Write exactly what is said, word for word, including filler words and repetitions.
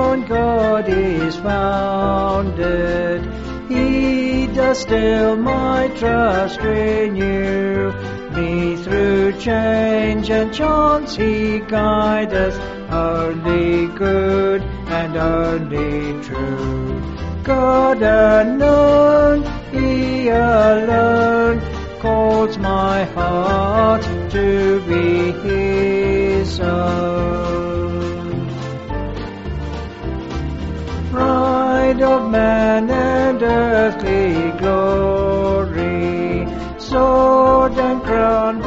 on God is founded. He does still my trust renew. Me through change and chance He guideth, only good and only true. God unknown, He alone, calls my heart to be His own. Pride of man and earthly glory, sword and crown